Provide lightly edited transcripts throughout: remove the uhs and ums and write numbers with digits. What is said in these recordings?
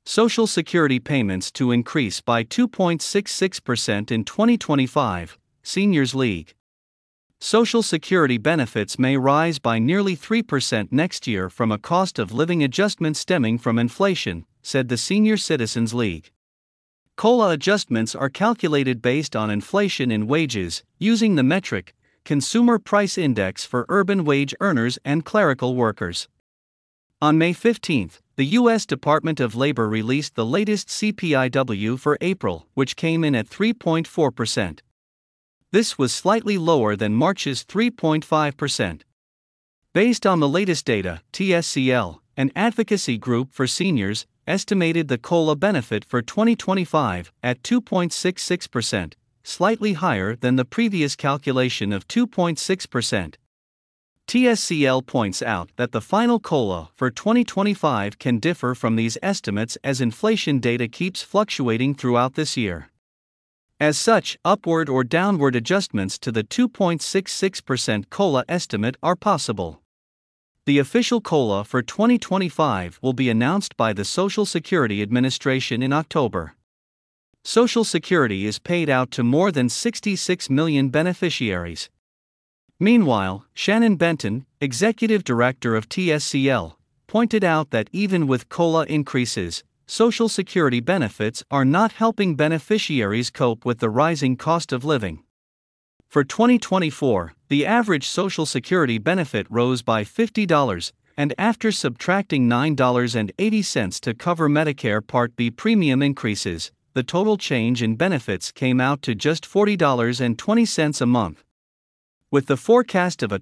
Social Security payments to increase by 2.66% in 2025, Seniors League. Social Security benefits may rise by nearly 3% next year from a cost of living adjustment stemming from inflation, said the Senior Citizens League. COLA adjustments are calculated based on inflation in wages, using the metric, Consumer Price Index for urban wage earners and clerical workers. On May 15, the U.S. Department of Labor released the latest CPIW for April, which came in at 3.4%. This was slightly lower than March's 3.5%. Based on the latest data, TSCL, an advocacy group for seniors, estimated the COLA benefit for 2025 at 2.66%, slightly higher than the previous calculation of 2.6%. TSCL points out that the final COLA for 2025 can differ from these estimates as inflation data keeps fluctuating throughout this year. As such, upward or downward adjustments to the 2.66% COLA estimate are possible. The official COLA for 2025 will be announced by the Social Security Administration in October. Social Security is paid out to more than 66 million beneficiaries. Meanwhile, Shannon Benton, executive director of TSCL, pointed out that even with COLA increases, Social Security benefits are not helping beneficiaries cope with the rising cost of living. For 2024, the average Social Security benefit rose by $50, and after subtracting $9.80 to cover Medicare Part B premium increases, the total change in benefits came out to just $40.20 a month. With the forecast of a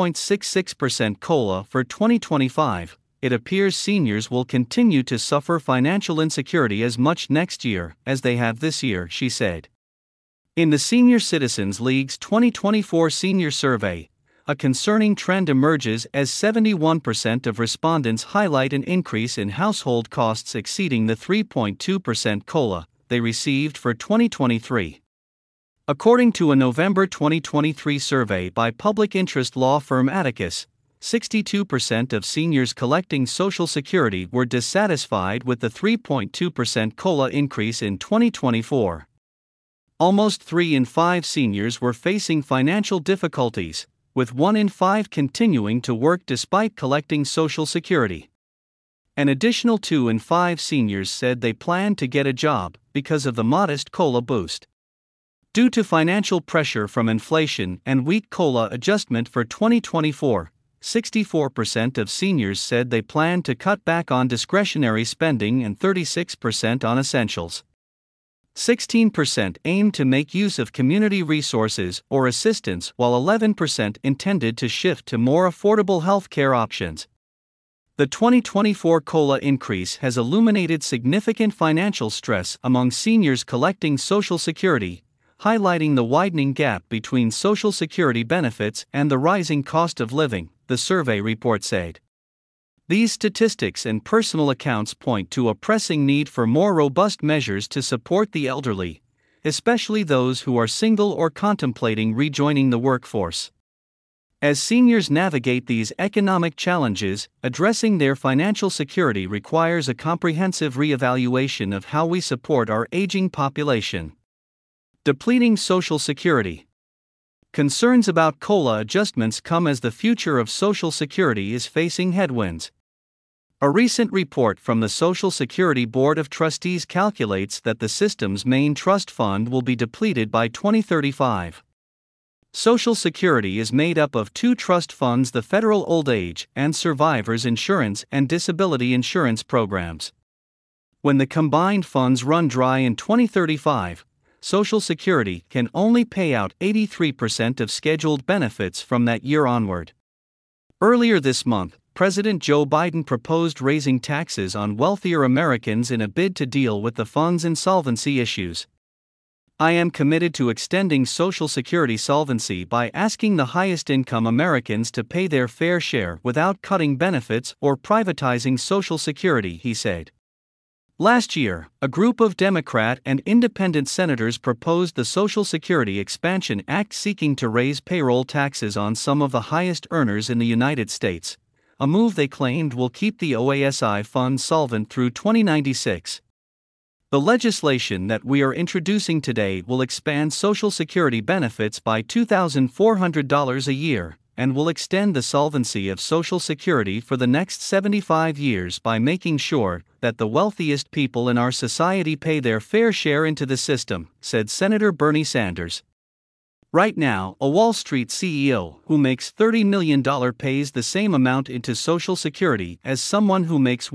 2.66% COLA for 2025, it appears seniors will continue to suffer financial insecurity as much next year as they have this year, she said. In the Senior Citizens League's 2024 Senior Survey, a concerning trend emerges as 71% of respondents highlight an increase in household costs exceeding the 3.2% COLA they received for 2023. According to a November 2023 survey by public interest law firm Atticus, 62% of seniors collecting Social Security were dissatisfied with the 3.2% COLA increase in 2024. Almost 3 in 5 seniors were facing financial difficulties, with 1 in 5 continuing to work despite collecting Social Security. An additional 2 in 5 seniors said they planned to get a job because of the modest COLA boost. Due to financial pressure from inflation and weak COLA adjustment for 2024, 64% of seniors said they planned to cut back on discretionary spending and 36% on essentials. 16% aimed to make use of community resources or assistance, while 11% intended to shift to more affordable health care options. The 2024 COLA increase has illuminated significant financial stress among seniors collecting Social Security, highlighting the widening gap between Social Security benefits and the rising cost of living, the survey report said. These statistics and personal accounts point to a pressing need for more robust measures to support the elderly, especially those who are single or contemplating rejoining the workforce. As seniors navigate these economic challenges, addressing their financial security requires a comprehensive reevaluation of how we support our aging population. Depleting Social Security. Concerns about COLA adjustments come as the future of Social Security is facing headwinds. A recent report from the Social Security Board of Trustees calculates that the system's main trust fund will be depleted by 2035. Social Security is made up of 2 trust funds: the Federal Old Age and Survivors Insurance and Disability Insurance programs. When the combined funds run dry in 2035, Social Security can only pay out 83% of scheduled benefits from that year onward. Earlier this month, President Joe Biden proposed raising taxes on wealthier Americans in a bid to deal with the fund's insolvency issues. "I am committed to extending Social Security solvency by asking the highest income Americans to pay their fair share without cutting benefits or privatizing Social Security," he said. Last year, a group of Democrat and independent senators proposed the Social Security Expansion Act seeking to raise payroll taxes on some of the highest earners in the United States, a move they claimed will keep the OASI fund solvent through 2096. The legislation that we are introducing today will expand Social Security benefits by $2,400 a year, and will extend the solvency of Social Security for the next 75 years by making sure that the wealthiest people in our society pay their fair share into the system, said Senator Bernie Sanders. Right now, a Wall Street CEO who makes $30 million pays the same amount into Social Security as someone who makes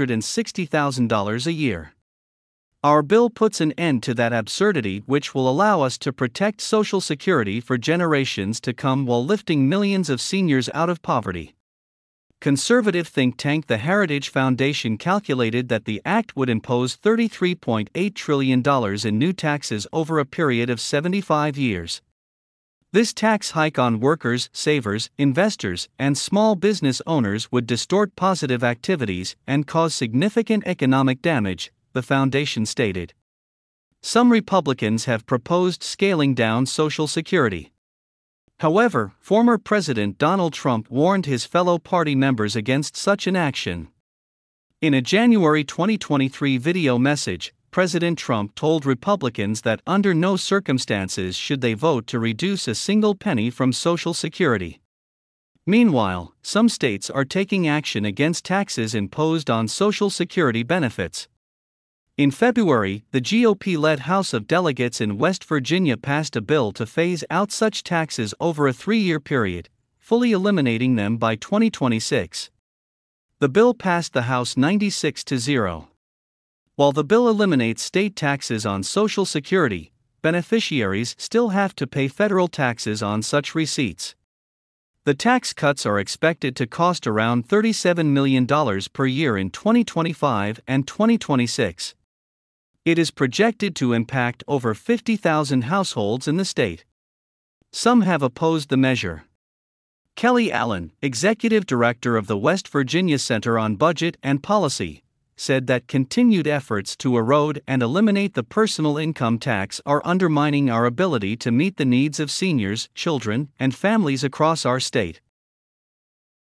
$160,000 a year. Our bill puts an end to that absurdity, which will allow us to protect Social Security for generations to come while lifting millions of seniors out of poverty. Conservative think tank the Heritage Foundation calculated that the act would impose $33.8 trillion in new taxes over a period of 75 years. This tax hike on workers, savers, investors, and small business owners would distort positive activities and cause significant economic damage, the foundation stated. Some Republicans have proposed scaling down Social Security. However, former President Donald Trump warned his fellow party members against such an action. In a January 2023 video message, President Trump told Republicans that under no circumstances should they vote to reduce a single penny from Social Security. Meanwhile, some states are taking action against taxes imposed on Social Security benefits. In February, the GOP-led House of Delegates in West Virginia passed a bill to phase out such taxes over a 3-year period, fully eliminating them by 2026. The bill passed the House 96-0. While the bill eliminates state taxes on Social Security, beneficiaries still have to pay federal taxes on such receipts. The tax cuts are expected to cost around $37 million per year in 2025 and 2026. It is projected to impact over 50,000 households in the state. Some have opposed the measure. Kelly Allen, executive director of the West Virginia Center on Budget and Policy, said that continued efforts to erode and eliminate the personal income tax are undermining our ability to meet the needs of seniors, children, and families across our state.